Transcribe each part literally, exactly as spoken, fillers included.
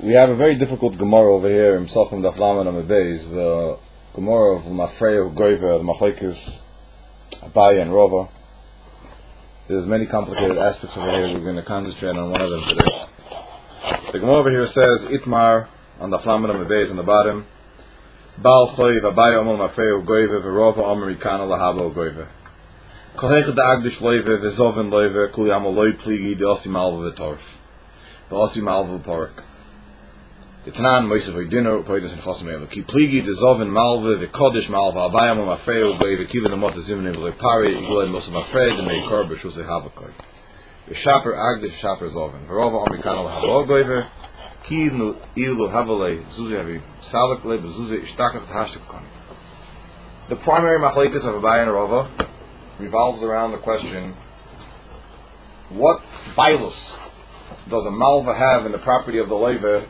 We have a very difficult Gemara over here in Psachim Daf Lamed Amud Beis, the Gemara of Mafrei Goiva, the Machlekes Abaye and Rava. There's many complicated aspects over here. We're going to concentrate on one of them today. The Gemara over here says, Itmar, on Daf Lamed Amud Beis on the bottom, Baal Choiv Abaye Omel Mafrei Goiva, Rava Omer Ikana Lahavo Goiva. Kohech Da'agdish Loive, V'zoven Loive, Kuli Amo Loi Pligi, De'osi Malva V'torf. De'osi Malva V'porik. The Tanan Moisav Oidino, Poidas and Chosmei, Ki Pligi, De'zoven Malva, V'kodesh Malva, Abaye Omel Mafrei Goiva, Kiva Namot Zimne V'lepari, Igulei Mosav Mafrei, Demei Kor B'shusei Havakoi. V'shaper Agdish, Shaper Zoven. V'rova Omer Ikana Lahavo Goiva, Ki Ilu Havalei, Zuzi Havi, Salakle, B'zuzi Ishtakach Hashtak Koni. The primary machlekes of Abaye and Rava revolves around the question: what bailus does a malva have in the property of the leva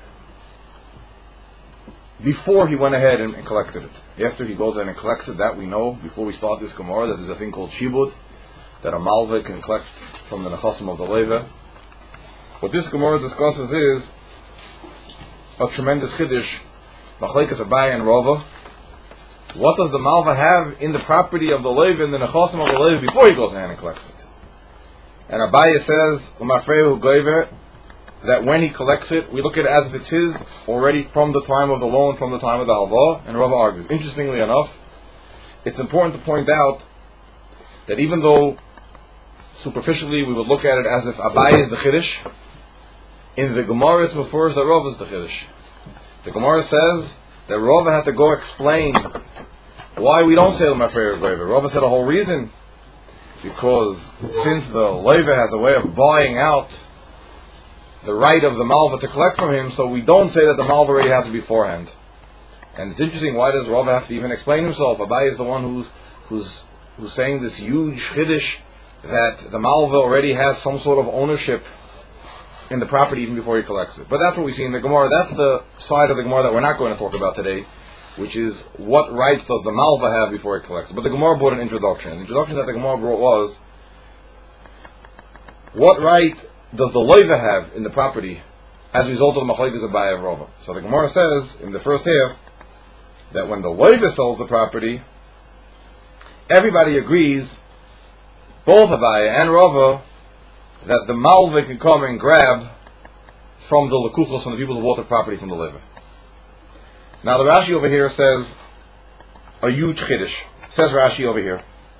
before he went ahead and, and collected it? After he goes in and collects it, that we know before we start this Gemara that there's a thing called shibud, that a malva can collect from the nechasim of the leva. What this Gemara discusses is a tremendous chiddush, machlekes Abaye and Rava. What does the malva have in the property of the leva, in the nechasim of the leva, before he goes ahead and collects it? And Abaye says, Umafrehu goiver, that when he collects it, we look at it as if it's his already from the time of the loan, from the time of the halva. And Rava argues. Interestingly enough, it's important to point out that even though superficially we would look at it as if Abaye is the chiddush, in the Gemara it's refers that Rava is the chiddush. The Gemara says that Rava had to go explain why we don't say the Mafrei Goiva. Rava said the whole reason, because since the leva has a way of buying out the right of the malva to collect from him, so we don't say that the malva already has it beforehand. And it's interesting, why does Rava have to even explain himself? Abaye is the one who's who's who's saying this huge chiddush that the malva already has some sort of ownership in the property even before he collects it. But that's what we see in the Gemara. That's the side of the Gemara that we're not going to talk about today, which is what rights does the malva have before he collects it. But the Gemara brought an introduction. The introduction that the Gemara brought was, what right does the leva have in the property as a result of the machlekes Abaye and Rava? So the Gemara says in the first half that when the leva sells the property, everybody agrees, both Abaye and Rava, that the malva can come and grab from the lekuchos, from the people who bought the property from the leva. Now the Rashi over here says a huge chiddush. Says Rashi over here,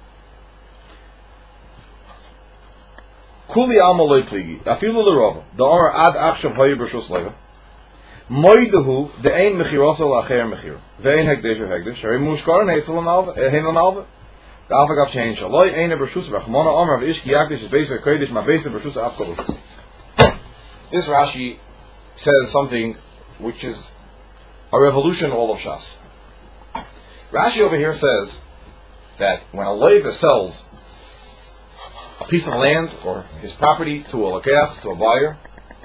Kuli alma loy pligi, afilu l'rova, the Omer ad achshav hayu b'rshus leva, moidehu de'ein mechirosa la'acher mechir, ve'ein hekdesh v'hekdesh, hare mushkaran heitzel l'malva, hein l'malva, the Alpha change. Loy ein b'rshus v'chmona Omer v'ishki yakdish is based v'kodesh ma based b'rshus afkolus. This Rashi says something which is a revolution in all of Shas. Rashi over here says that when a leva sells a piece of land or his property to a lokeach, to a buyer,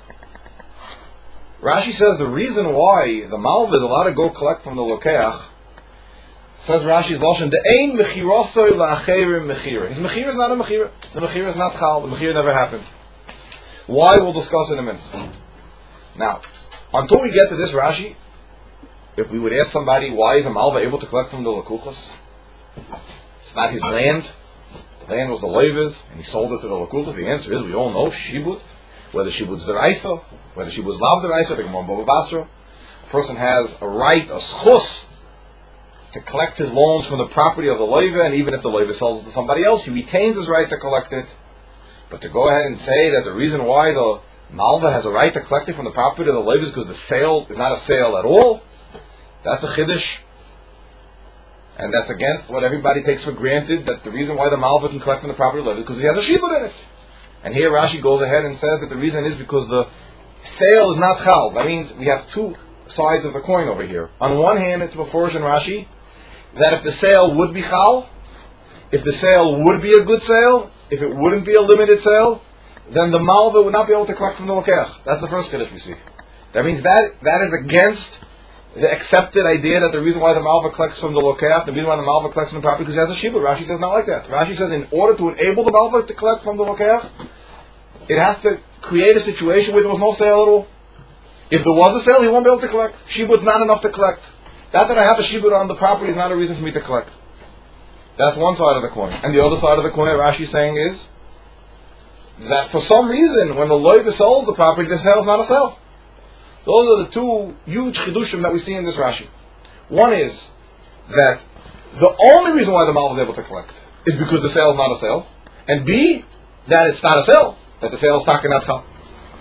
Rashi says the reason why the malva is allowed to go collect from the lokeach, says Rashi's lashon, the ein mechirosoi la'acherim mechira. His mechira is not a mechira. The mechira is not chal. The mechira never happened. Why? We'll discuss in a minute. Now, until we get to this Rashi, if we would ask somebody, why is a malva able to collect from the lekuchos? It's not his land. The land was the leva's, and he sold it to the lekuchos. The answer is, we all know, shibud. Whether shibud's deraisa, whether shibud's lav deraisa, the Gemara Bava Basra. A person has a right, a schus, to collect his loans from the property of the leva, and even if the leva sells it to somebody else, he retains his right to collect it. But to go ahead and say that the reason why the malva has a right to collect it from the property of the leva is because the sale is not a sale at all, that's a chiddush. And that's against what everybody takes for granted, that the reason why the malva can collect from the property of the leva is because he has a shibud in it. And here Rashi goes ahead and says that the reason is because the sale is not chal. That means we have two sides of the coin over here. On one hand, it's before in Rashi that if the sale would be chal, if the sale would be a good sale, if it wouldn't be a limited sale, then the malva would not be able to collect from the lokeach. That's the first chiddush we see. That means that that is against the accepted idea that the reason why the malva collects from the lokeach, the reason why the malva collects from the property, because it has a shibud. Rashi says not like that. Rashi says in order to enable the malva to collect from the lokeach, it has to create a situation where there was no sale at all. If there was a sale, he won't be able to collect. Shibud's not enough to collect. That that I have a shibud on the property is not a reason for me to collect. That's one side of the coin. And the other side of the coin, Rashi is saying is that for some reason, when the loiva sells the property, the sale is not a sale. Those are the two huge chidushim that we see in this Rashi. One is that the only reason why the Malva is able to collect is because the sale is not a sale. And B, that it's not a sale, that the sale is taken at chal.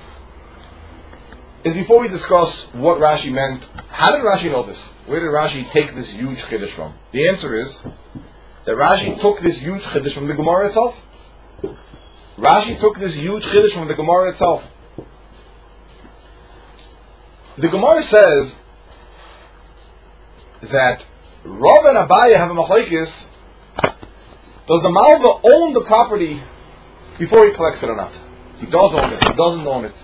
Is before we discuss what Rashi meant, how did Rashi know this? Where did Rashi take this huge chiddush from? The answer is that Rashi took this huge chiddush from the Gemara itself. Rashi took this huge chiddush from the Gemara itself. The Gemara says that Rav and Abaye have a machlokes. Does the Malva own the property before he collects it or not? He does own it. He doesn't own it.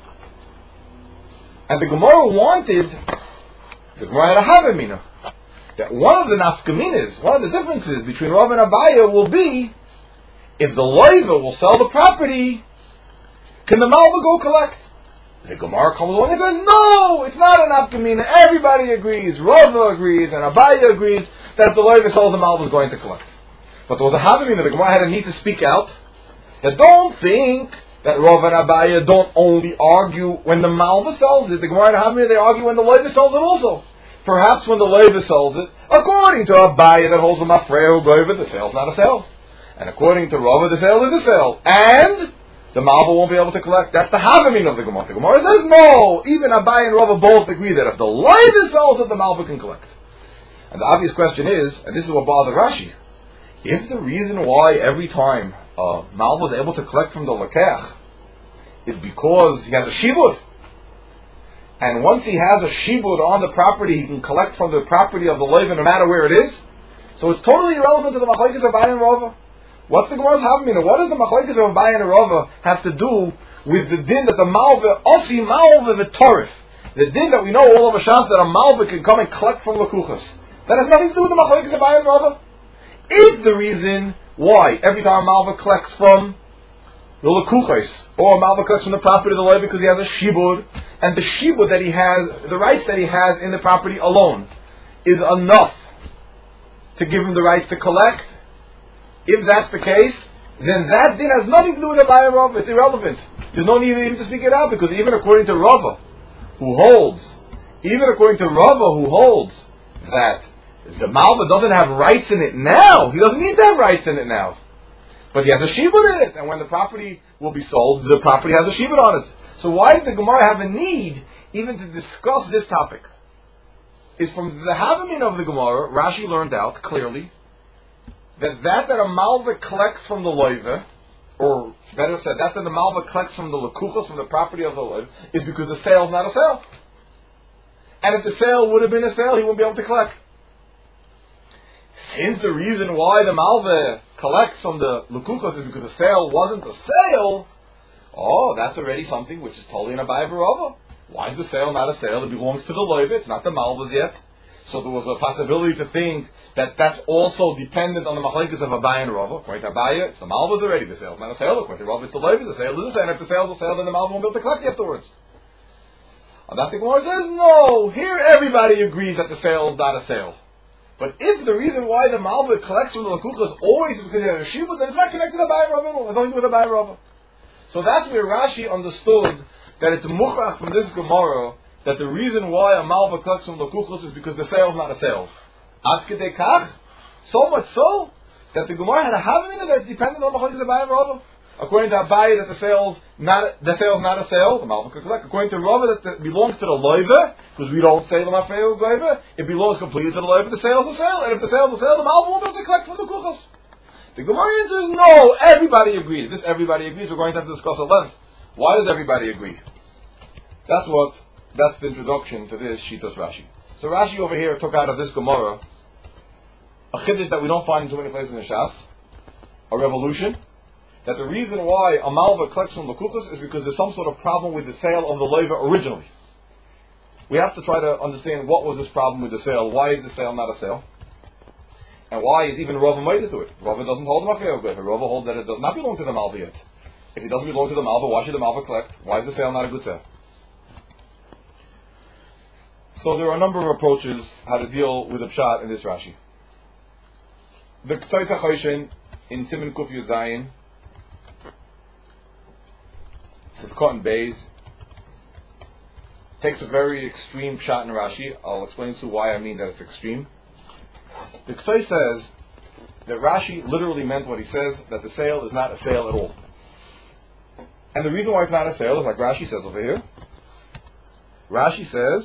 And the Gemara wanted, the Gemara had a havamina, that one of the nafkaminas, one of the differences between Rav and Abaye will be, if the loiva will sell the property, can the Malva go collect? The Gemara comes along and says, no, it's not an nafkamina. Everybody agrees. Rav agrees and Abaye agrees that if the loiva sells, the Malva is going to collect. But there was a havamina. The Gemara had a need to speak out that don't think that Rav and Abaye don't only argue when the Malva sells it. The Gemara and Havamina, they argue when the loiva sells it also. Perhaps when the loiva sells it, according to Abaye that holds the mafreo loiva, the sale is not a sale. And according to Rav, the sale is a sale. And the Malva won't be able to collect. That's the Havamina of the Gemara. The Gemara says, no, even Abaye and Rav both agree that if the loiva sells it, the Malva can collect. And the obvious question is, and this is what bothered Rashi, if the reason why every time uh, Malva is able to collect from the Lekech is because he has a shibud, and once he has a shibud on the property, he can collect from the property of the loiva no matter where it is, so it's totally irrelevant to the machlokes of Abaye and Rava. What's the Gemara's havamina? What does the machlokes of Abaye and Rava have to do with the din that the Malva, osi Malva v'torif, the din that we know all of a chance that a Malva can come and collect from Lekuchas? That has nothing to do with the machlokes of Abaye and Rava. Is the reason why every time a Malva collects from the Lekuchas, or a Malva collects from the property of the loiva because he has a shibud, and the shibud that he has, the rights that he has in the property alone, is enough to give him the rights to collect? If that's the case, then that din has nothing to do with Abaye and Rava. It's irrelevant. There's no need even to speak it out, because even according to Rava, who holds, even according to Rava, who holds that the Malva doesn't have rights in it now, he doesn't need to have rights in it now. But he has a shibud in it, and when the property will be sold, the property has a shibud on it. So why does the Gemara have a need even to discuss this topic? Is from the Havamina of the Gemara, Rashi learned out clearly that that that a Malva collects from the loiva, or better said, that that the Malva collects from the Lekuchas, from the property of the loiva, is because the sale is not a sale. And if the sale would have been a sale, he wouldn't be able to collect. Since the reason why the Malva collects from the Lekuchas is because the sale wasn't a sale, oh, that's already something which is totally an Abaye v'Rava. Why is the sale not a sale? It belongs to the loiva. It's not the Malva's yet. So there was a possibility to think that that's also dependent on the machlokes of Abaye and Rava. According to Abaye, it's the Malva's already. The sale is not a sale. According to Rava, it's the loiva. The sale is a sale. And if the sale is a sale, then the Malva won't be able to collect afterwards. And that the Gemara says, no, here everybody agrees that the sale is not a sale. But if the reason why the Malva collects from the Lekuchas always is because he has a shibud, then it's not connected to Abaye and Rava. It's only with Abaye and Rava. So that's where Rashi understood that it's muchach from this Gemara that the reason why a Malva collects from Lekuchas is because the sale is not a sale. Ad kedei kach, so much so that the Gemara had a havamina that's dependent on the machlokes of Abaye and Rava. According to Abaye, that the sale's not the sale's not a sale, the Malva could collect. According to Rava, that it belongs to the loiva, because we don't say the mafreo loiva, it belongs completely to the loiva. The sale's a sale, and if the sale's a sale, the Malva won't be able to collect from the Lekuchas. The Gemara answers, no, everybody agrees. This everybody agrees. We're going to have to discuss at length. Why does everybody agree? That's what. That's the introduction to this Shitas Rashi. So Rashi over here took out of this Gemara a chiddush that we don't find in too many places in the Shas, a revolution, that the reason why a Malva collects from Lekuchas is because there's some sort of problem with the sale of the loiva originally. We have to try to understand what was this problem with the sale. Why is the sale not a sale? And why is even Rava made to it? Rava doesn't hold the Mafreo Loiva. Rava holds that it does not belong to the Malva yet. If it doesn't belong to the Malva, why should the Malva collect? Why is the sale not a good sale? So there are a number of approaches how to deal with the pshat in this Rashi. The K'tzais HaChoshen in Siman Kuf Yud Zayin, Sivkot and Beis, takes a very extreme pshat in Rashi. I'll explain to you why I mean that it's extreme. The K'tzais says that Rashi literally meant what he says, that the sale is not a sale at all. And the reason why it's not a sale is like Rashi says over here. Rashi says,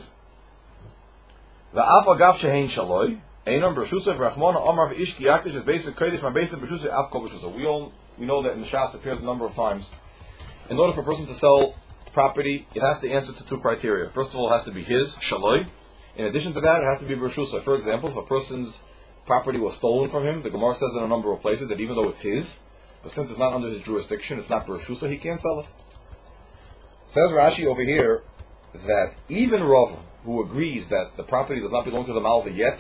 "Va'af agav shehein shaloi, einam b'reshusah v'rachmona omar v'ish ki yakish is basic kodesh my basic b'reshusah af kol b'reshusah." We all we know that in the Shas appears a number of times. In order for a person to sell property, it has to answer to two criteria. First of all, it has to be his shaloi. In addition to that, it has to be b'reshusah. For example, if a person's property was stolen from him, the Gemara says in a number of places that even though it's his, but since it's not under his jurisdiction, it's not b'reshusah, he can't sell it. Says Rashi over here that even Rav, who agrees that the property does not belong to the Malva yet,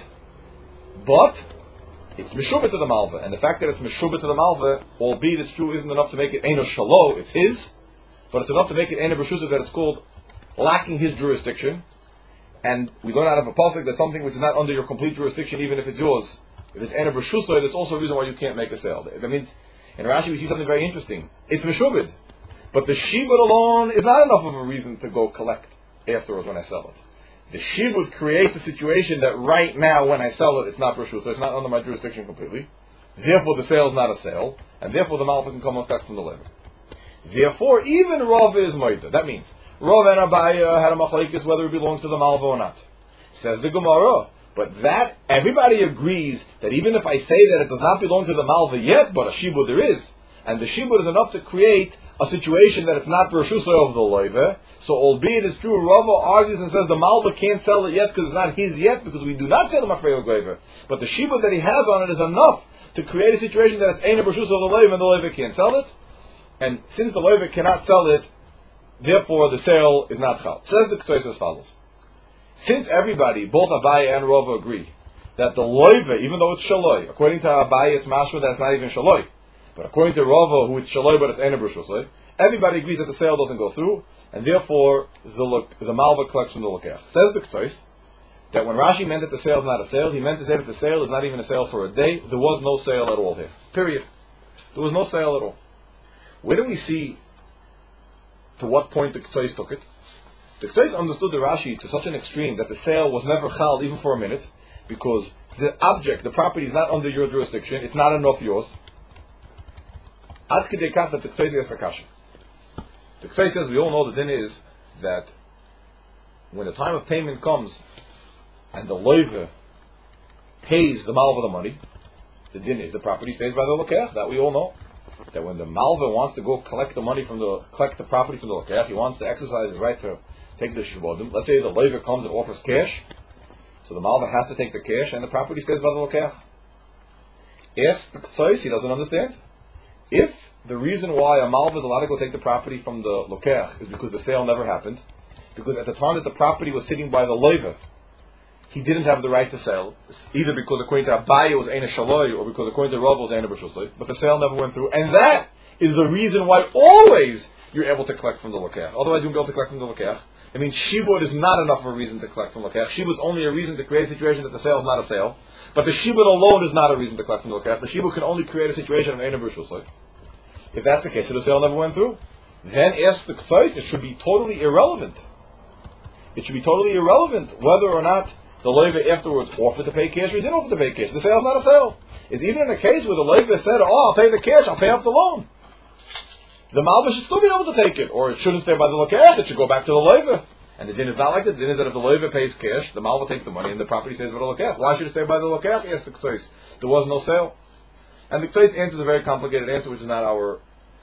but it's Meshubah to the Malva, and the fact that it's Meshubah to the Malva, albeit it's true, isn't enough to make it Eino Shalo, it's his, but it's enough to make it Eino B'Reshusah that it's called lacking his jurisdiction, and we learn out of a pasuk that something which is not under your complete jurisdiction, even if it's yours, if it's Eino B'Reshusah, that's also a reason why you can't make a sale. That means, in Rashi we see something very interesting. It's Meshubah, but the Shibud alone is not enough of a reason to go collect afterwards when I sell it. The shibud creates a situation that right now when I sell it, it's not b'reshus, so it's not under my jurisdiction completely. Therefore, the sale is not a sale, and therefore the malva can come effect from the labor. Therefore, even Rav is moida. That means Rav and Abaya had a machlekes whether it belongs to the malva or not. Says the Gemara, but that everybody agrees that even if I say that it does not belong to the malva yet, but a shibud there is, and the shibud is enough to create a situation that it's not b'reshus of the labor. So, albeit it's true, Rava argues and says the Malva can't sell it yet because it's not his yet, because we do not sell the Mafreya Gleiver. But the Shibud that he has on it is enough to create a situation that it's Eina B'Reshus of the Leiva and the Leiva can't sell it. And since the Leiva cannot sell it, therefore the sale is not Chal. Says the K'tzais as follows. Since everybody, both Abaye and Rava agree, that the Leiva, even though it's Shaloi, according to Abaye it's Mashma that it's not even Shaloi, but according to Rava, who it's Shaloi but it's Eina B'Reshus, everybody agrees that the sale doesn't go through, and therefore the the Malva collects from the Lokech. Says the K'tzais that when Rashi meant that the sale is not a sale, he meant to say that the sale is not even a sale for a day. There was no sale at all here. Period. There was no sale at all. Where do we see to what point the K'tzais took it? The K'tzais understood the Rashi to such an extreme that the sale was never chal even for a minute, because the object, the property is not under your jurisdiction, it's not enough yours. Ad kedei kach that the K'tzais has a kasha. The K'tzai says we all know the din is that when the time of payment comes and the loiva pays the malva the money, the din is the property stays by the lokech. That we all know. That when the malva wants to go collect the money from the collect the property from the lokech, he wants to exercise his right to take the shibodim. Let's say the loiva comes and offers cash, so the malva has to take the cash and the property stays by the lokech. Ask the K'tzai, he doesn't understand. If the reason why a malva is allowed to go take the property from the lokech is because the sale never happened, because at the time that the property was sitting by the loiva, he didn't have the right to sell, either because according to Abaye it was Eina Shaloi, or because according to Rav it was Eina B'Reshus, but the sale never went through, and that is the reason why always you're able to collect from the lokech. Otherwise you won't be able to collect from the lokech. I mean, shibud is not enough of a reason to collect from the lokech. Shibud is only a reason to create a situation that the sale is not a sale, but the shibud alone is not a reason to collect from the lokech. The shibud can only create a situation of Eina B'Reshus. If that's the case, so the sale never went through, then ask the K'tzais, it should be totally irrelevant. It should be totally irrelevant whether or not the loiva afterwards offered to pay cash or he didn't offer to pay cash. The sale is not a sale. It's even in a case where the loiva said, oh, I'll pay the cash, I'll pay off the loan. The malva should still be able to take it, or it shouldn't stay by the lokech, it should go back to the loiva. And the din is not like that. The din is that if the loiva pays cash, the malva takes the money and the property stays by the lokech. Why should it stay by the lokech? Ask the K'tzais. There was no sale. And the K'tzais answers a very complicated answer, which is not our,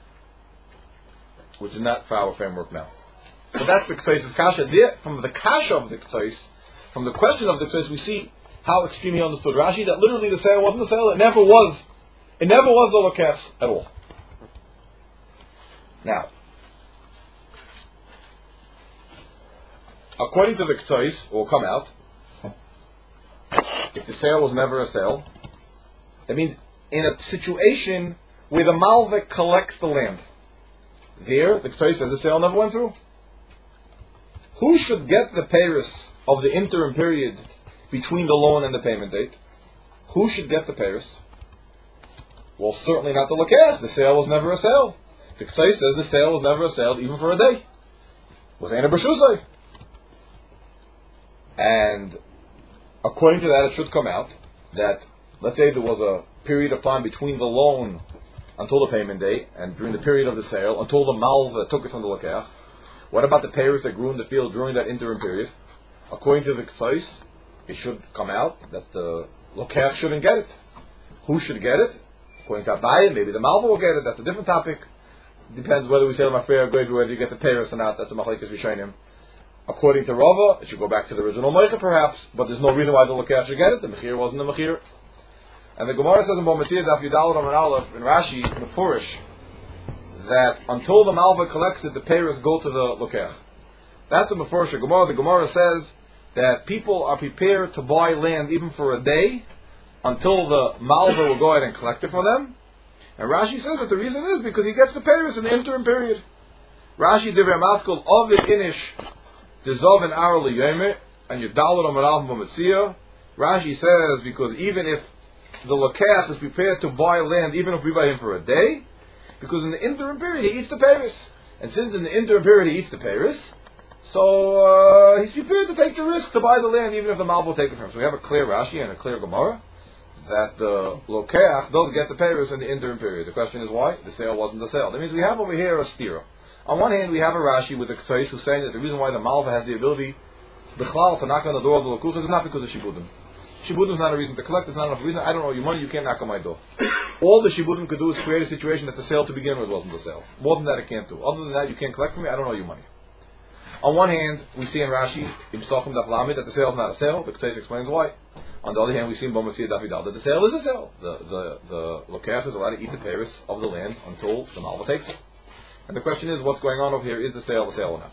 which is not for our framework now. But that's the K'tzais' kasha. There, from the kasha of the K'tzais, from the question of the K'tzais, we see how extremely understood Rashi that literally the sale wasn't a sale. It never was. It never was the lokech at all. Now, according to the K'tzais, it will come out, if the sale was never a sale, that means in a situation where the malva collects the land, there, the K'tzais says the sale never went through. Who should get the peiros of the interim period between the loan and the payment date, who should get the payers? Well, certainly not the Lakeach. The sale was never a sale. The Ksai says the sale was never a sale, even for a day. It was Eina B'Shusai. And according to that, it should come out that, let's say there was a period of time between the loan until the payment date, and during the period of the sale, until the Malva took it from the Lakeach. What about the payers that grew in the field during that interim period? According to the Ksais, it should come out that the Lakeach shouldn't get it. Who should get it? According to Abaye, maybe the Malva will get it. That's a different topic. Depends whether we say my fair grade, whether you get the payers or not. That's a Machlekes Rishonim. According to Rava, it should go back to the original Meicha perhaps, but there's no reason why the Lakeach should get it. The Mechir wasn't the Mechir. And the Gemara says in Bometzia Daf Yudalad Amar Aleph in Rashi Mefurish that until the Malva collects it, the payers go to the Lakeach. That's a Mefurish Gemara. The Gemara says that people are prepared to buy land even for a day until the Malva will go ahead and collect it for them. And Rashi says that the reason is because he gets the payers in the interim period. Rashi Divrei Maskul Ovid Inish Dezov and Hourly Yomer and Yudalad Amar Aleph Bometzia. Rashi says because even if the Lakeach is prepared to buy land even if we buy him for a day, because in the interim period he eats the payers. And since in the interim period he eats the payers, so uh, he's prepared to take the risk to buy the land even if the Malva will take it from him. So we have a clear Rashi and a clear Gemara that the Lakeach does get the payers in the interim period. The question is why? The sale wasn't the sale. That means we have over here a stira. On one hand we have a Rashi with the Ksais who's saying that the reason why the Malva has the ability B'chlal to knock on the door of the Lakuch is not because of Shibudim. Shibudim is not a reason to collect. It's not enough reason. I don't owe you money. You can't knock on my door. All the Shibudim could do is create a situation that the sale to begin with wasn't the sale. More than that, it can't do. Other than that, you can't collect from me. I don't owe you money. On one hand, we see in Rashi, in Pesachim Daf Lamed, that the sale is not a sale. The Ksais explains why. On the other hand, we see in Bometzia Daf Yudalad that the sale is a sale. The the the Lakeach is allowed to eat the payers of the land until the Malva takes it. And the question is, what's going on over here? Is the sale a sale or not?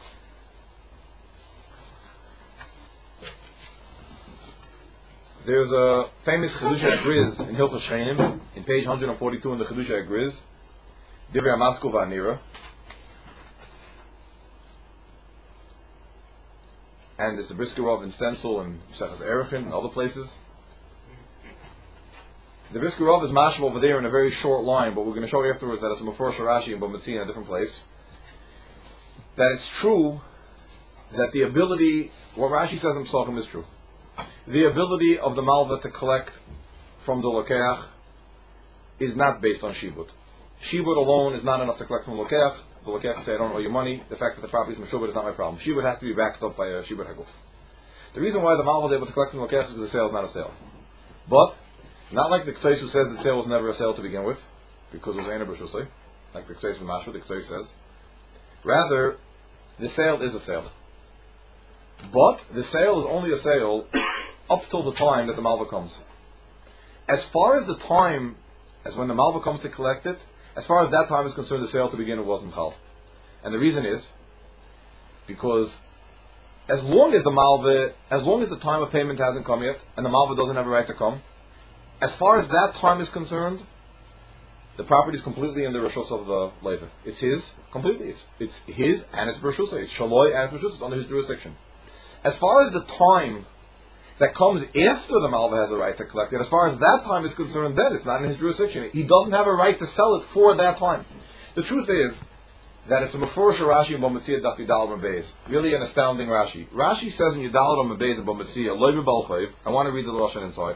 There's a famous Chedusha Agriz in Hilchos Shchenim, in page one forty-two in the Chedusha Agriz, Divrei Amaskul V'Anira, and there's a Brisker Rav in Stencil and Mesechus Erechim and other places. The Brisker Rav is mashal over there in a very short line, but we're going to show you afterwards that it's a Mefurish Rashi and Bometzia in a different place. That it's true that the ability, what Rashi says in Pesachim is true. The ability of the Malva to collect from the Lakeach is not based on Shibud. Shibud alone is not enough to collect from the Lakeach. The Lakeach can say, I don't owe you money. The fact that the property is Meshubad is not my problem. Shibud has to be backed up by a Shibud Haguf. The reason why the Malva is able to collect from the Lakeach is because the sale is not a sale. But, not like the Ksais who says the sale was never a sale to begin with, because it was Eina B'Shusai, like the Ksais and Mashra, the Ksais says. Rather, the sale is a sale. But the sale is only a sale up till the time that the Malva comes. As far as the time, as when the Malva comes to collect it, as far as that time is concerned, the sale to begin with wasn't Chal. And the reason is, because as long as the Malva, as long as the time of payment hasn't come yet, and the Malva doesn't have a right to come, as far as that time is concerned, the property is completely in the Rishus of the Leiter. It's his, completely. It's, it's his and it's Rishus. It's Shaloi and it's Rishus. It's under his jurisdiction. As far as the time that comes after the Malva has a right to collect it, as far as that time is concerned, then it's not in his jurisdiction. He doesn't have a right to sell it for that time. The truth is that it's a Mefurish Rashi in Bometzia Daf Yudalad Amar Beis. Really an astounding Rashi. Rashi says in Yudalad Amar Beis in Bometzia, Loi B'Bal Chayv. I want to read the Lashon inside.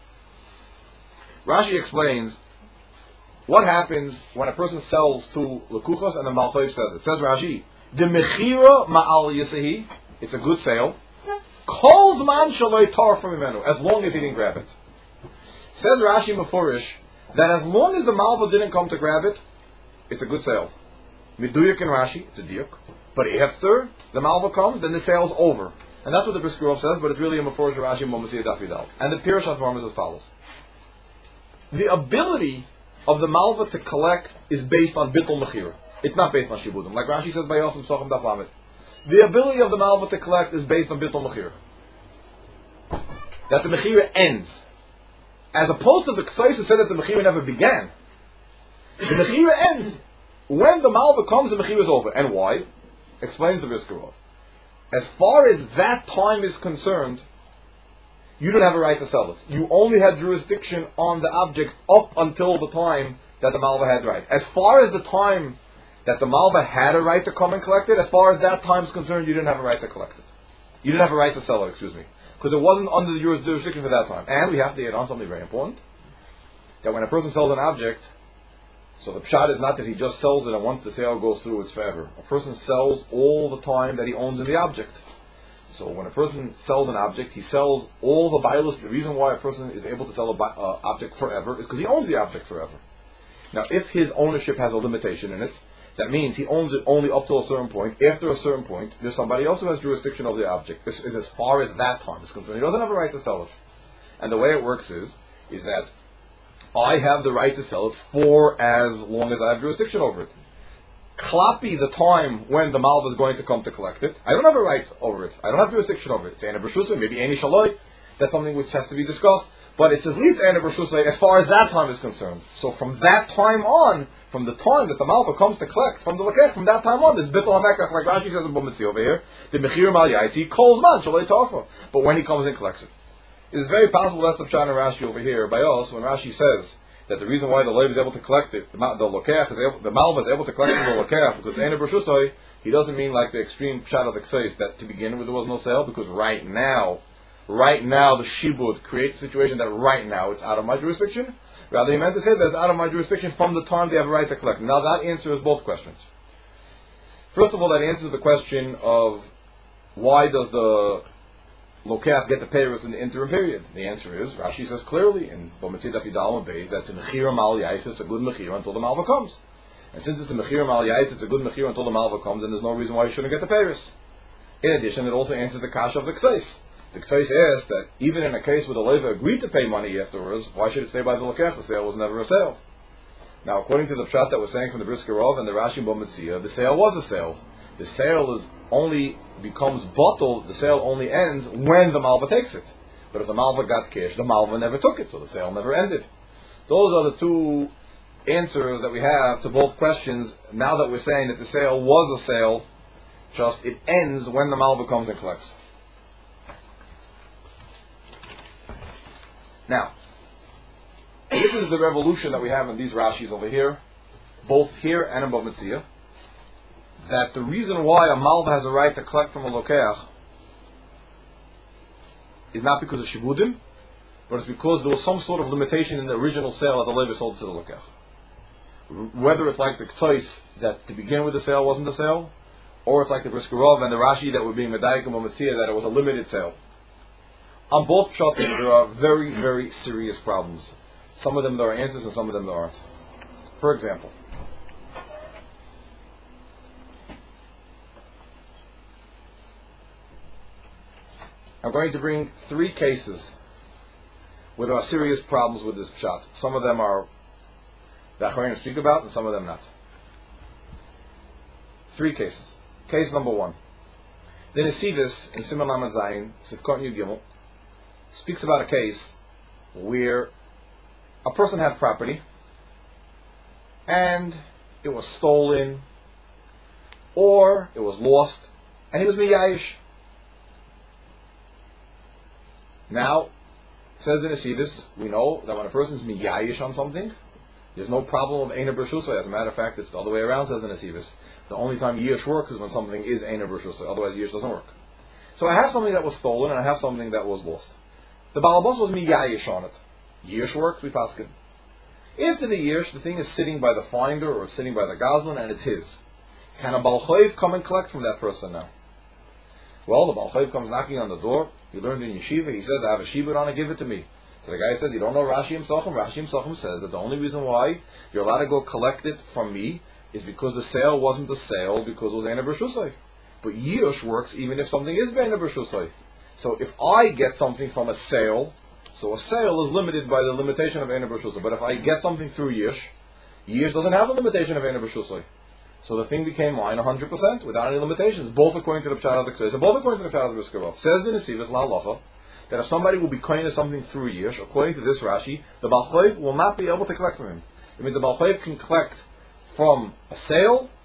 Rashi explains what happens when a person sells to Lekuchos and the Malchayv says it. Says Rashi, the Mechira Ma'al Yisahi, it's a good sale. Kol Zman Shaloi Tar from Imenu, as long as he didn't grab it. Says Rashi Mefurish that as long as the Malva didn't come to grab it, it's a good sale. Miduyuk and Rashi, it's a diuk. But after the Malva comes, then the sale's over. And that's what the Brisker Rav says, but it's really a Mefurish Rashi in Bometzia Daf Yudalad. And the Pirush HaDvarim is as follows. The ability of the Malva to collect is based on Bittul Mechira. It's not based on Shibudim. Like Rashi says by Yosem Pesachim Daf Lamed. The ability of the Malva to collect is based on Bittul Mechira. That the Mechira ends. As opposed to the Ksais who said that the Mechira never began. The Mechira ends. When the Malva comes, the Mechira is over. And why? Explains the Brisker Rav. as far as that time is concerned, you don't have a right to sell it. You only had jurisdiction on the object up until the time that the Malva had right. As far as the time that the Malva had a right to come and collect it, as far as that time is concerned, you didn't have a right to collect it. You didn't have a right to sell it, excuse me. Because it wasn't under the jurisdiction for that time. And we have to add on something very important, that when a person sells an object, so the pshat is not that he just sells it and once the sale goes through, it's forever. A person sells all the time that he owns in the object. So when a person sells an object, he sells all the bailas. The reason why a person is able to sell an uh, object forever is because he owns the object forever. Now, if his ownership has a limitation in it, that means he owns it only up to a certain point. After a certain point, there's somebody else who has jurisdiction over the object. This is as far as that time is concerned. He doesn't have a right to sell it. And the way it works is, is that I have the right to sell it for as long as I have jurisdiction over it. Klapi, the time when the Malva is going to come to collect it, I don't have a right over it. I don't have jurisdiction over it. It's Eina B'Shusa, maybe Eini Shaloi. That's something which has to be discussed. But it's at least Eina B'Shusa as far as that time is concerned. So from that time on, from the time that the Malva comes to collect, from the Lekech, from that time on, there's Bittul HaMekach, like Rashi says in Bomitzi over here, the Mechir Mal Yaisi, Kol Man, Shaloi Tofa. But when he comes and collects it. It is very possible that's the Pshat in Rashi over here by us, when Rashi says that the reason why the Lev is able to collect it, the, the Lokech is able, the Malva is able to collect it from the Lokech, because Eina B'Shusai, he doesn't mean like the extreme Pshat of the Ksais, that to begin with there was no sale, because right now, right now the Shibud creates a situation that right now it's out of my jurisdiction. Rather, he meant to say that it's out of my jurisdiction from the time they have a right to collect. Now that answers both questions. First of all, that answers the question of why does the Lokeach get the payers in the interim period? The answer is, Rashi says clearly in Bomitzi Daf Yudal and Beis, that's a Mechira Mal Yais, it's a good Mechira until the Malva comes. And since it's a Mechira Mal Yais, it's a good Mechira until the Malva comes, then there's no reason why you shouldn't get the payers. In addition, it also answers the Kasha of the Ksais. The Ksais asks that even in a case where the Leva agreed to pay money afterwards, why should it stay by the Lokeach? The sale was never a sale. Now, according to the Pshat that was saying from the Brisker Rov and the Rashi and Bomitzi, the sale was a sale. The sale is only becomes bottled, the sale only ends when the Malva takes it. But if the Malva got cash, the Malva never took it, so the sale never ended. Those are the two answers that we have to both questions. Now that we're saying that the sale was a sale, just it ends when the Malva comes and collects. Now, this is the revolution that we have in these Rashis over here, both here and in Bomitzi, that the reason why a Malva has a right to collect from a Lokeach is not because of Shibudim, but it's because there was some sort of limitation in the original sale that the Levi sold to the Lokeach. Whether it's like the K'tois, that to begin with the sale wasn't a sale, or it's like the Brisker Rov and the Rashi that were being Medayik and Bomitzi, that it was a limited sale. On both Pshatim, there are very, very serious problems. Some of them there are answers and some of them there aren't. For example, I'm going to bring three cases where there are serious problems with this Pshat. Some of them are that I'm going to speak about and some of them not. Three cases. Case number one. The Nesivis in Siman Lamed Zayin, Sifkot Yud Gimel, speaks about a case where a person had property and it was stolen or it was lost and he was miyayish. Now, says the Nesivis, we know that when a person is miyayish on something, there's no problem of Eina B'Shusa. As a matter of fact, it's the other way around, says the Nesivis. The only time Yish works is when something is Eina B'Shusa. Otherwise, Yish doesn't work. So I have something that was stolen and I have something that was lost. The Balabos was miyayish on it. Yish works, we paskin. After the Yish, the thing is sitting by the finder or sitting by the Goslin and it's his. Can a Baal Chayv come and collect from that person now? Well, the Baal Chayv comes knocking on the door. You learned in yeshiva, he says, I have a shibud on it, give it to me. So the guy says, you don't know Rashi Himsachim? Rashi Himsachim says that the only reason why you're allowed to go collect it from me is because the sale wasn't a sale because it was Eina B'Shusai. But Yish works even if something is Eina B'Shusai. So if I get something from a sale, so a sale is limited by the limitation of Eina B'Shusai. But if I get something through Yish, Yish doesn't have a limitation of Eina B'Shusai. So the thing became mine one hundred percent without any limitations, both according to the Pshat of the Ksais, and both according to the Pshat of the Brisker Rov. Says the Nesivos La'alacha that if somebody will be kind of something through Yish, according to this Rashi, the Baal Chayv will not be able to collect from him. I mean, the Baal Chayv can collect from a sale,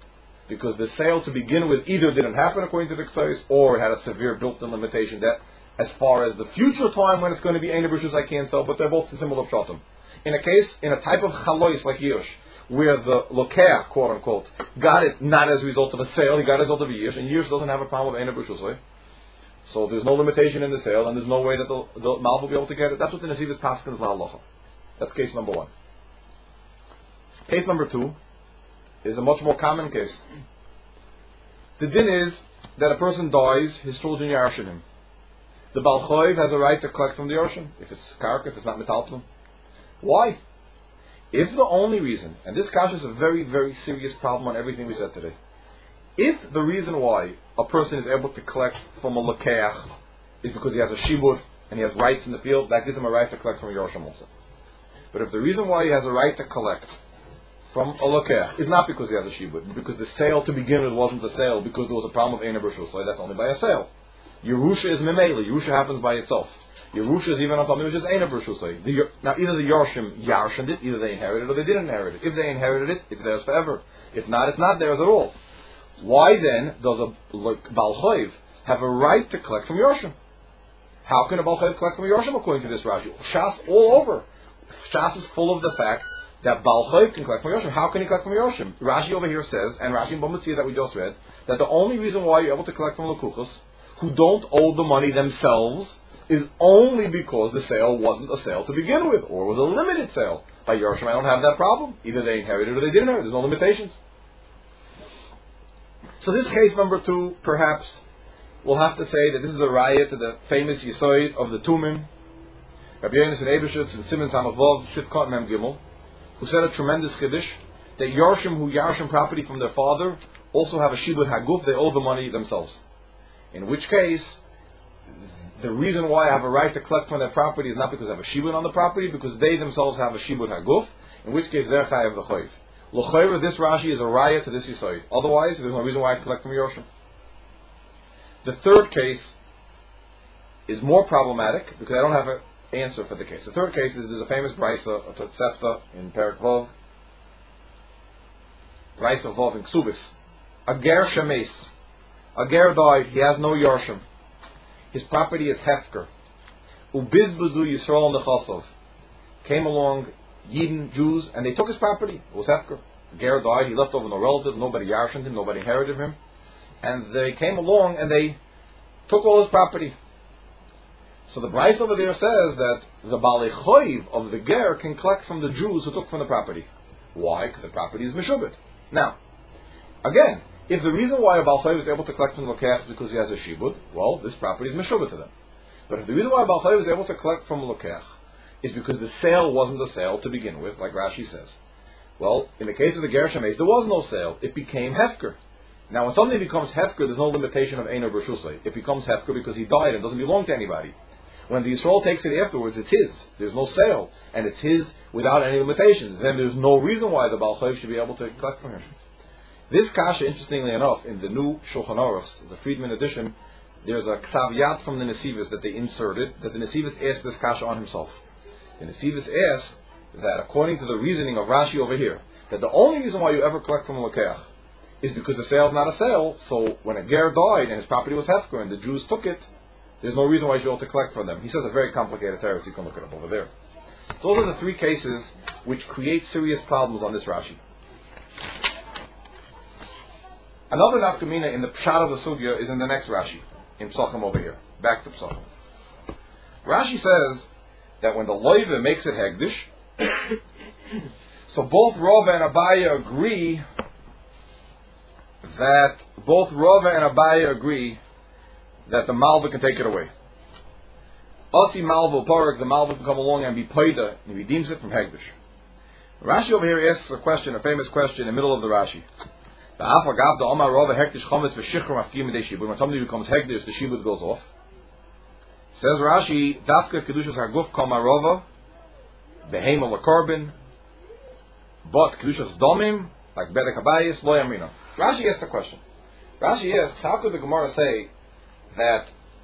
because the sale to begin with either didn't happen according to the Ktsois, or it had a severe built-in limitation that as far as the future time when it's going to be Einer B'Rishus I can't sell, but they're both similar pshatim. In a case, in a type of chalois like Yish, where the lokeach, quote unquote, got it not as a result of a sale, he got it as a result of a Yish, and Yish doesn't have a problem with Einer B'Rishus. So there's no limitation in the sale, and there's no way that the, the Malv will be able to get it. That's what the Nesivos Paskins La'alacha. That's case number one. Case number two is a much more common case. The din is that a person dies, his children yarshin him. The Baal Choiv has a right to collect from the yarshin, if it's karka, if it's not metaltlum. Why? If the only reason, and this kasha is a very, very serious problem on everything we said today. If the reason why a person is able to collect from a lokeach is because he has a shibud and he has rights in the field, that gives him a right to collect from a yarshim also. But if the reason why he has a right to collect from a lokeach is not because he has a shibud, because the sale to begin with wasn't a sale, because there was a problem of Einer B'Rishus, so that's only by a sale. Yerusha is memele. Yerusha happens by itself. Yerusha is even on something which is Einer B'Rishus. Now either the yarshim yarshened it, either they inherited it or they didn't inherit it. If they inherited it, it's theirs forever. If not, it's not theirs at all. Why then does a like, Baal Choiv have a right to collect from Yorshim? How can a Baal Choiv collect from Yorshim according to this Rashi? Shas all over. Shas is full of the fact that Baal Choiv can collect from Yorshim. How can he collect from Yorshim? Rashi over here says, and Rashi in Bamutzi that we just read, that the only reason why you're able to collect from Lekuchos, who don't owe the money themselves, is only because the sale wasn't a sale to begin with, or was a limited sale. By Yorshim, I don't have that problem. Either they inherited or they didn't inherit. There's no limitations. So this case number two, perhaps, we'll have to say that this is a raya to the famous Yisoid of the Tumim, Rabbi Yonis and Ebershitz and Simon Tamavov, Shivkot Mem Gimel, who said a tremendous Kiddush, that Yarshim who Yarshim property from their father also have a Shibud Haguf, they owe the money themselves. In which case, the reason why I have a right to collect from their property is not because I have a Shibud on the property, because they themselves have a Shibud Haguf, in which case they're Chayav the Choiv. L'chayra, this Rashi is a raya to this Yisoid. Otherwise, there's no reason why I collect from Yorshim. The third case is more problematic because I don't have an answer for the case. The third case is there's a famous brisa of Totsefta in Perek Vov, brisa Vov in Ksubis. A ger shemes. A ger died. He has no Yorshim. His property is hefker. Ubizbuzu Yisrael nechasov. Came along Yidden, Jews, and they took his property. It was hefker. Ger died, he left over no relatives, nobody yarshened him, nobody inherited him. And they came along and they took all his property. So the Bryce over there says that the Balei Choiv of the Ger can collect from the Jews who took from the property. Why? Because the property is Meshubit. Now, again, if the reason why a Baal Choiv is able to collect from the Lokeach is because he has a Shibud, well, this property is Meshubit to them. But if the reason why a Baal Choiv is able to collect from the Lokeach is because the sale wasn't a sale to begin with, like Rashi says. Well, in the case of the Ger Shemes, there was no sale. It became Hefker. Now, when something becomes Hefker, there's no limitation of Einer B'Rishusay. It becomes Hefker because he died and doesn't belong to anybody. When the Yisrael takes it afterwards, it's his. There's no sale. And it's his without any limitations. Then there's no reason why the Baal Choiv should be able to collect from him. This kasha, interestingly enough, in the new Shulchan Aruch, the Friedman edition, there's a Ksaviyat from the Nesivos that they inserted, that the Nesivos asked this kasha on himself. The Nesivos asked that according to the reasoning of Rashi over here, that the only reason why you ever collect from a Lokeach is because the sale is not a sale, so when a Ger died and his property was Hefker and the Jews took it, there's no reason why you should be able to collect from them. He says a very complicated teretz, you can look it up over there. Those are the three cases which create serious problems on this Rashi. Another nafkamina in the pshat of the sugya is in the next Rashi, in Psachim over here. Back to Psachim. Rashi says that when the loiva makes it hegdish, so both Rava and Abaya agree that both Rava and Abaya agree that the malva can take it away. Asi malva parak, the malva can come along and be paida, and he redeems it from hegdish. Rashi over here asks a question, a famous question in the middle of the Rashi. When somebody becomes hegdish, the shibud goes off. Says Rashi, Dafka Kedushas Haguf Kama Rova, Behema Lakarbin, but Kedushas Domim, like Bedek Abayis, Lo Yamina. Rashi asks a question. Rashi asks, how could the Gemara say that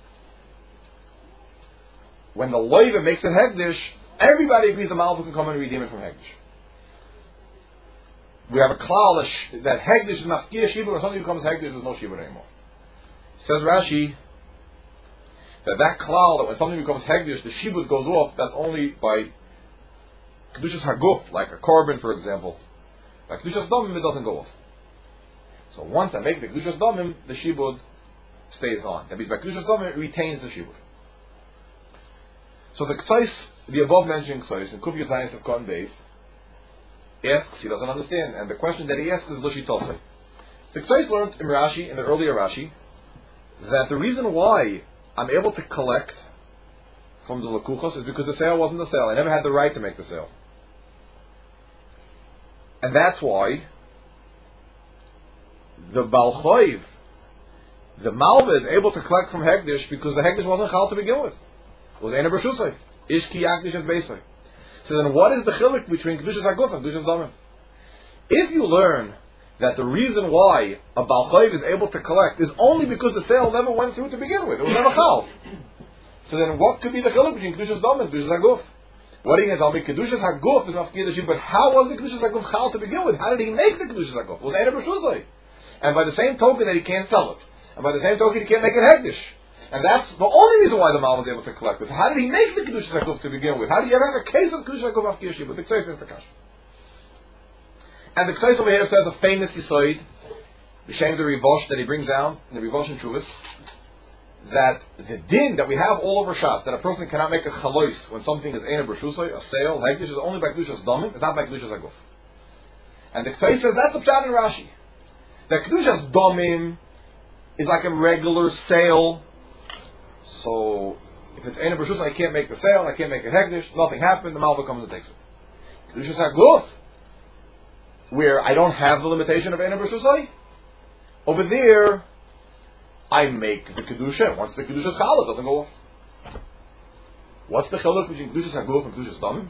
when the Loiva makes it Hegdish, everybody agrees the Malva can come and redeem it from Hegdish? we have a klal that, sh- that hegdish is mafkia shibud, or something becomes hegdish, there's no shibud anymore. Says Rashi that that klal, that when something becomes hegdish, the shibud goes off, that's only by kedushas haguf, like a korban, for example. By kedushas damim, it doesn't go off. So once I make the kedushas damim, the shibud stays on. That means by kedushas damim, it retains the shibud. So the Ktsais, the above mentioned Ktsais, in Kufiyat Science of Kon Beis, asks, he doesn't understand, and the question that he asks is Lushi Tosai. The Ktsais learned in Rashi, in the earlier Rashi, that the reason why I'm able to collect from the Lakuchos is because the sale wasn't the sale. I never had the right to make the sale. And that's why the Baal Choiv, the Malva, is able to collect from Hegdish because the Hegdish wasn't Chal to begin with. It was Eina B'Shusay. Ishki Yakdish and Beisay. So then what is the chiluk between Kedushas Haguf and Kedushas Damim? If you learn that the reason why a Baal Choiv is able to collect is only because the sale never went through to begin with, it was never Chal. So then what could be the chiluk between Kedushas Damim and Kedushas Haguf? What are you going to tell me? Kedushas Haguf is Mafkir Dashim, but how was the Kedushas Haguf Chal to begin with? How did he make the Kedushas Haguf? It was Eina B'Shusay. And by the same token that he can't sell it. And by the same token he can't make it Hegdish. And that's the only reason why the Mal was able to collect it. How did he make the Kedushas Haguf to begin with? How do you ever have a case of Kedushas Haguf after Yeshiva? The Ktsais is the Kash. And the Ktsais over here says a famous Yisoid, B'Shem the Rivosh, that he brings down in the Rivosh and Chuvas, that the din that we have all over Shas, that a person cannot make a chalois when something is Eina B'Shusay, a sale, Hegdish, is only by Kedushas Damim, it's not by Kedushas Haguf. And the Ktsais says that's the Pshat in Rashi. That Kedushas Damim is like a regular sale. So, if it's Eina B'Shusay, I can't make the sale, I can't make it Hegdish, nothing happened, the Malva comes and takes it. Kedushas Haguf, where I don't have the limitation of Eina B'Shusay, over there, I make the Kedusha, and once the Kedusha is Chal, it doesn't go off. What's the chiluk between Kedushas Haguf and Kedushas Damim?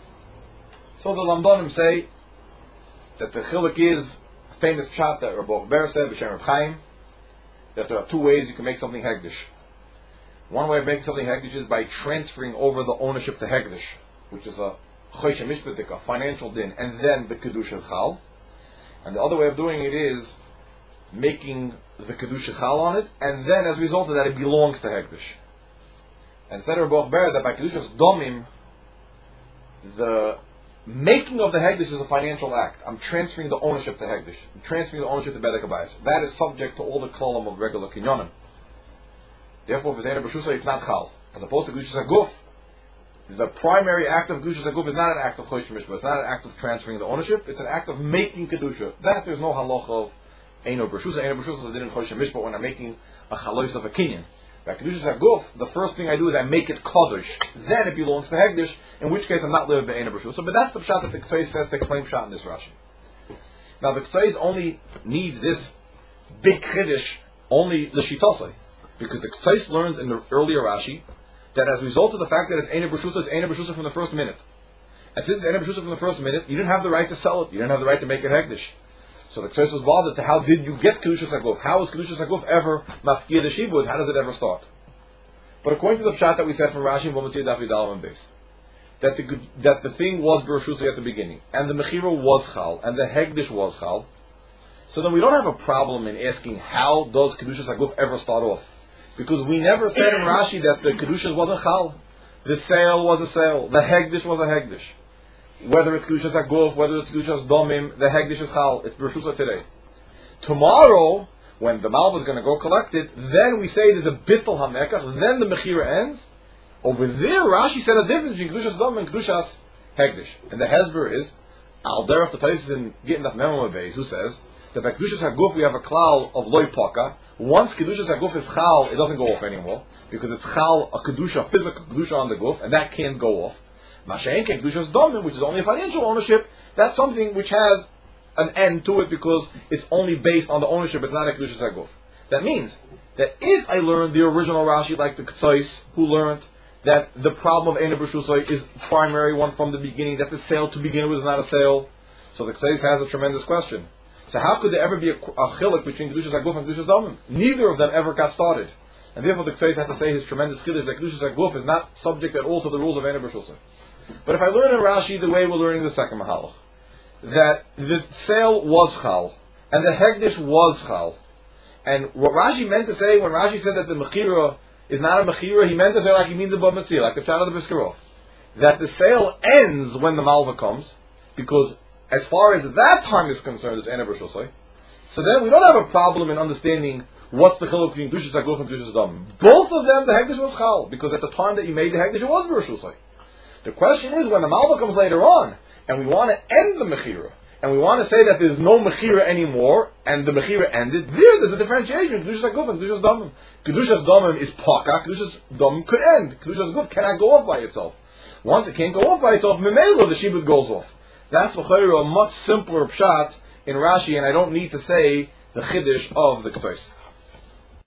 So the Lamdonim say that the chiluk is a famous chat that Rabbi Ber said, B'Shem Reb Chaim, that there are two ways you can make something Hegdish. One way of making something Hegdish is by transferring over the ownership to Hegdish, which is a Chosh Mishpatik, a financial din, and then the Kedusha is Chal. And the other way of doing it is making the Kedusha Chal on it, and then as a result of that, it belongs to Hegdish. And said Rabbi Ber that by Kedushas Domim, the making of the Hegdish is a financial act. I'm transferring the ownership to Hegdish. I'm transferring the ownership to Bedek Abayis. That is subject to all the kolam of regular kinyonim. Therefore, if it's Eina B'Shusay, it's not Chal. As opposed to Kedushas Haguf, the primary act of Kedushas Haguf is not an act of Chosh Mishpah. It's not an act of transferring the ownership. It's an act of making Kedusha. That there's no halacha of Eina B'Shusay. Eina B'Shusay is a din in Chosh Mishpah when I'm making a chalois of a kinyan. By Kedushas Haguf, the first thing I do is I make it Kodesh. Then it belongs to Hegdish, in which case I'm not living by Eina B'Shusay. But that's the pshat that the Ktsais says to explain pshat in this Rashi. Now the Ktsais only needs this big Chiddush only l'shitosai. Because the Ktsais learns in the earlier Rashi that as a result of the fact that it's Eina B'Shusay, it's Eina B'Shusay from the first minute. And since it's Eina B'Shusay from the first minute, you didn't have the right to sell it. You didn't have the right to make it Hegdish. So the Ktsais was bothered to how did you get Kedushas Haguf? How is Kedushas Haguf ever mafkir the shibud? How does it ever start? But according to the pshat that we said from Rashi and Bomatzir Daf Yudal and Beis, that the that the thing was B'Shusay at the beginning, and the Mechira was Chal, and the Hegdish was Chal. So then we don't have a problem in asking how does Kedushas Haguf ever start off? Because we never said in Rashi that the Kedushas wasn't Chal. The sale was a sale. The Hegdish was a Hegdish. Whether it's Kedushas Haguf, whether it's Kedushas Domim, the Hegdish is Chal. It's B'Shusay today. Tomorrow, when the Malva is going to go collect it, then we say there's a Bittul HaMekach, then the Mechira ends. Over there, Rashi said a difference between Kedushas Domim and Kedushas Hegdish. And the Hezber is, Al Derech the Taisis in Gittin Daf Mem Beis, who says that by Kedushas Haguf we have a klal of Loi Paka. Once Kedushas Haguf is Chal, it doesn't go off anymore, because it's Chal, a Kedusha, physical Kedusha on the Guf, and that can't go off. Masha'en Ken Kedushas Domim, which is only a financial ownership, that's something which has an end to it because it's only based on the ownership, it's not a Kedushas Haguf. That means that if I learn the original Rashi like the Ktsais, who learned that the problem of Eina B'Shusay is primary one from the beginning, that the sale to begin with is not a sale, so the Ktsais has a tremendous question. So how could there ever be a, a chiluk between Kedushas Haguf and Kedushas Domim? Neither of them ever got started. And therefore the Ktsais had to say his tremendous chiddush that Kedushas Haguf is not subject at all to the rules of Eina B'Shusay. But if I learn in Rashi the way we're learning the second Mahalach, that the sale was chal, and the hekdesh was chal. And what Rashi meant to say, when Rashi said that the mechira is not a mechira, he meant to say like he means the Bab Metzia, like the Pshat of the Biskarov. That the sale ends when the malva comes, because as far as that time is concerned, it's Enev Rosh Hashanah. So then we don't have a problem in understanding what's the chiluk between Dushas HaGuf and Dushas Dam. Both of them, the hekdesh was chal, because at the time that you made the hekdesh, it was Rosh Hashanah. The question is, when the malva comes later on, and we want to end the mechira, and we want to say that there's no mechira anymore, and the mechira ended, there, there's a differentiation between Kedushas HaGuf and Kedushas Damim. Kedushas Damim is paka, Kedushas Damim could end. Kedushas HaGuf cannot go off by itself. Once it can't go off by itself, Memelo, the shibud goes off. That's a much simpler pshat in Rashi, and I don't need to say the chiddush of the Ketos.